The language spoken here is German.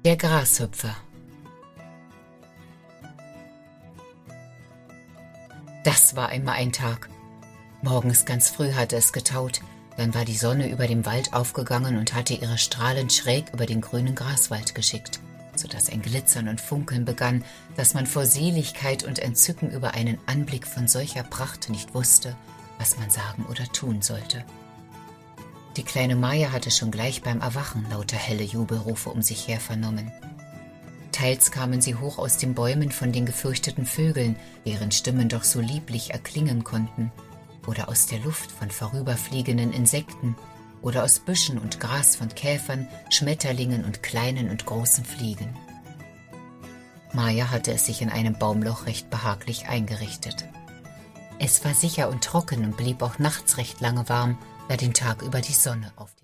Der Grashüpfer. Das war einmal ein Tag. Morgens ganz früh hatte es getaut, dann war die Sonne über dem Wald aufgegangen und hatte ihre Strahlen schräg über den grünen Graswald geschickt, sodass ein Glitzern und Funkeln begann, dass man vor Seligkeit und Entzücken über einen Anblick von solcher Pracht nicht wusste, was man sagen oder tun sollte. Die kleine Maja hatte schon gleich beim Erwachen lauter helle Jubelrufe um sich her vernommen. Teils kamen sie hoch aus den Bäumen von den gefürchteten Vögeln, deren Stimmen doch so lieblich erklingen konnten, oder aus der Luft von vorüberfliegenden Insekten, oder aus Büschen und Gras von Käfern, Schmetterlingen und kleinen und großen Fliegen. Maja hatte es sich in einem Baumloch recht behaglich eingerichtet. Es war sicher und trocken und blieb auch nachts recht lange warm, da den Tag über die Sonne auf